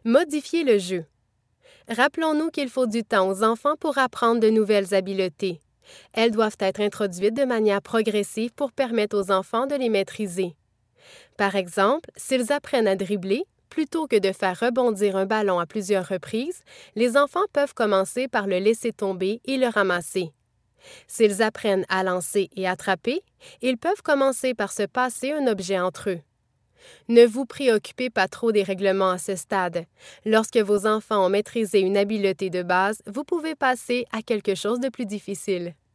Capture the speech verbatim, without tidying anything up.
Modifier le jeu. Rappelons-nous qu'il faut du temps aux enfants pour apprendre de nouvelles habiletés. Elles doivent être introduites de manière progressive pour permettre aux enfants de les maîtriser. Par exemple, s'ils apprennent à dribbler, plutôt que de faire rebondir un ballon à plusieurs reprises, les enfants peuvent commencer par le laisser tomber et le ramasser. S'ils apprennent à lancer et attraper, ils peuvent commencer par se passer un objet entre eux. Ne vous préoccupez pas trop des règlements à ce stade. Lorsque vos enfants ont maîtrisé une habileté de base, vous pouvez passer à quelque chose de plus difficile.